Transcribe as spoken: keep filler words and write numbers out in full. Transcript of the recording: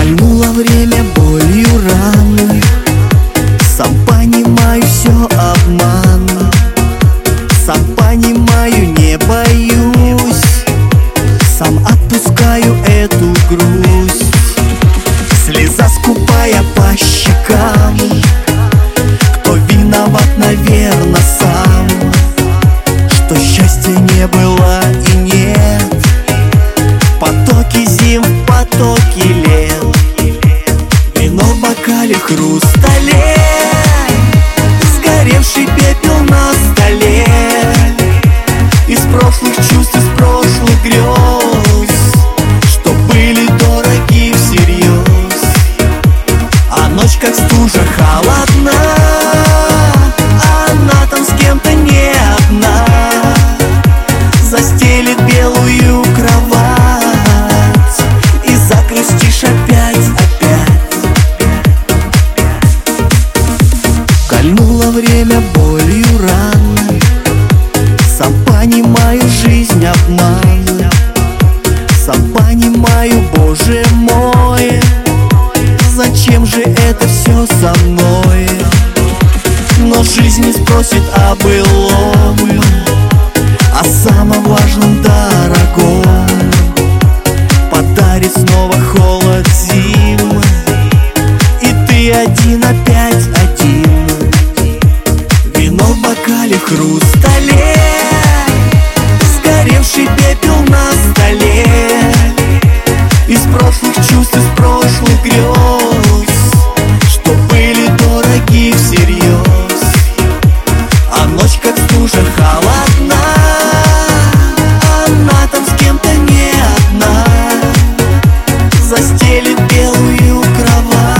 Кольнуло время болью раны. Сам понимаю, все обман. Сам понимаю, не боюсь. Сам отпускаю эту грусть. Слеза скупая по щекам. Кто виноват, наверно, сам. Что счастья не было и нет. Потоки зим, потоки лет. Вино в бокале, хрустале. Сгоревший пепел на столе. Из прошлых чувств, из прошлых грез, что были дороги всерьез. А ночь как стужа холодна. Она там с кем-то не одна. Застелит белую кровать. И загрустишь опять, опять. Кольнуло время болью раны. Сам понимаю, жизнь обман. Сам понимаю, Боже мой, зачем же это все со мной? Но жизнь не спросит о былом, о самом важном, дорогом. Подарит снова холод зим. И ты один, опять один. Вино в бокале, хрустале. Сгоревший пепел на столе. Из прошлых чувств, из прошлых грез, что были дороги всерьез. А ночь как стужа холодна. Она там с кем-то не одна. Застелит белую кровать.